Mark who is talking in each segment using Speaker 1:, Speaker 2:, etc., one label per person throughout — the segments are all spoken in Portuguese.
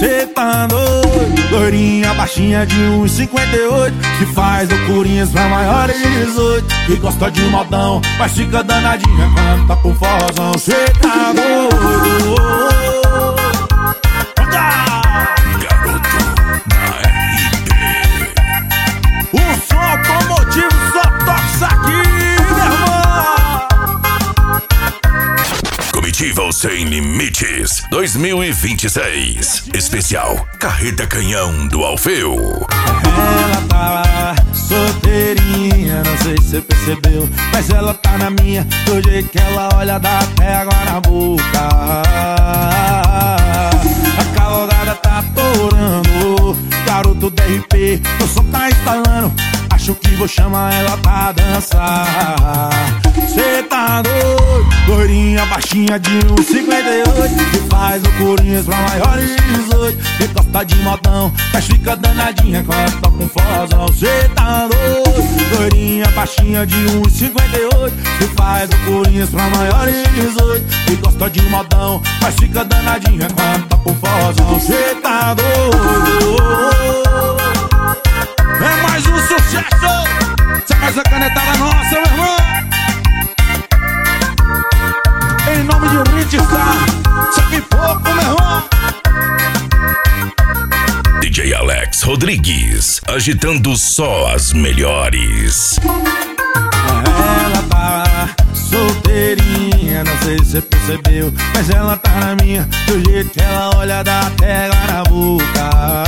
Speaker 1: Cê tá doido, loirinha, baixinha de 1,58, que faz loucurinhas pra maiores de 18, que gosta de modão, mas fica danadinha quando tá com forrozão. Cê tá doido,
Speaker 2: Garoto da RB.
Speaker 1: o som automotivo só toca isso aqui, meu irmão.
Speaker 2: Comitiva Sem Limites 2026. Especial Carreta Canhão do Alfeu.
Speaker 1: Ela tá solteirinha, não sei se você percebeu, mas ela tá na minha, do jeito que ela olha dá até água na boca. A cavalgada tá atorando, garoto DRP, o som tá instalando, acho que vou chamar ela pra dançar. Cê tá doido, loirinha, baixinha de 1,58, que faz loucurinhas pra maiores de 18, que gosta de modão, mas fica danadinha quando tá com forrozão. Cê tá doido, loirinha, baixinha de 1,58, que faz loucurinhas pra maiores de 18, que gosta de modão, mas fica danadinha quando tá com forrozão. Cê tá doido, é mais um sucesso, cê faz a canetada nossa, meu irmão. Em nome de Ritzstar, sabe pouco, meu irmão.
Speaker 2: DJ Alex Rodrigues, agitando só as melhores.
Speaker 1: Ela tá solteirinha, não sei se você percebeu, mas ela tá na minha, do jeito que ela olha dá até água na boca.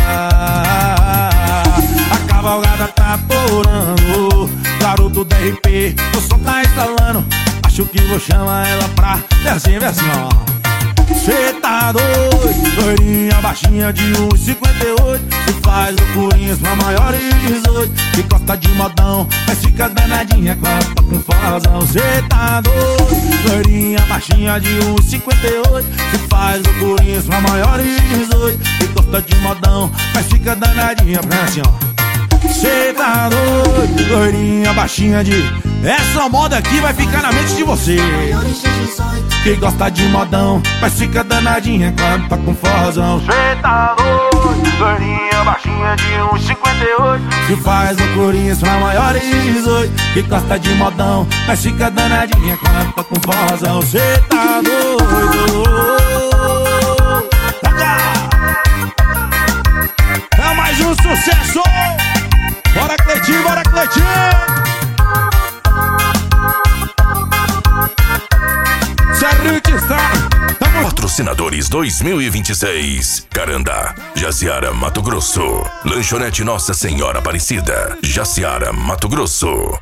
Speaker 1: A cavalgada tá atorando, garoto DRP, o som tá instalando, acho que vou chamar ela pra vem assim, ó. Cê tá doido, loirinha, baixinha de 1,58, que faz loucurinhas pra maiores de 18, que gosta de modão, mas fica danadinha quando tá com forrozão. Cê tá doido, loirinha, baixinha de 1,58, que faz loucurinhas pra maiores de 18, que gosta de modão, mas fica danadinha pra assim, ó. Cê tá doido, loirinha, baixinha de... Essa moda aqui vai ficar na mente de você, que gosta de modão, mas fica danadinha quando tá com forrozão. Cê tá doido, loirinha, baixinha de 1,58, que faz loucurinhas pra maiores de 18, que gosta de modão, mas fica danadinha quando tá com forrozão. Cê tá doido, é mais um sucesso. Bora Cleitinho, bora Cleitinho.
Speaker 2: Patrocinadores 2026. Carandá, Jaciara, Mato Grosso. Lanchonete Nossa Senhora Aparecida, Jaciara, Mato Grosso.